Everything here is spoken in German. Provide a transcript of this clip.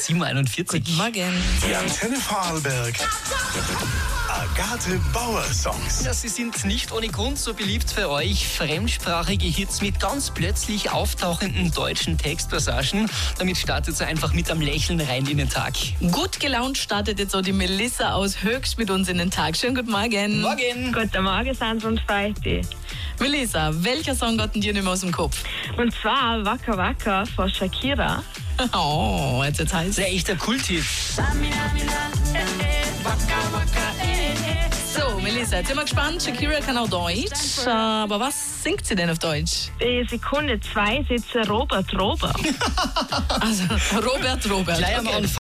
7.41 Uhr. Guten Morgen. Die Antenne Vorarlberg. Agathe Bauer Songs. Ja, sie sind nicht ohne Grund so beliebt bei euch. Fremdsprachige Hits mit ganz plötzlich auftauchenden deutschen Textpassagen. Damit startet sie einfach mit einem Lächeln rein in den Tag. Gut gelaunt startet jetzt auch die Melissa aus Höchst mit uns in den Tag. Schönen guten Morgen. Morgen! Guten Morgen, Sandra und Feiti. Melissa, welcher Song hat denn dir nicht mehr aus dem Kopf? Und zwar Waka Waka von Shakira. Oh, jetzt heißt Das es. ist ja echt ein Kulthit. So, Melissa, jetzt sind wir gespannt. Shakira kann auch Deutsch. Aber was singt sie denn auf Deutsch? Die Sekunde 2 sitzt Robert. Also, Robert. Gleich am Okay. Anfang.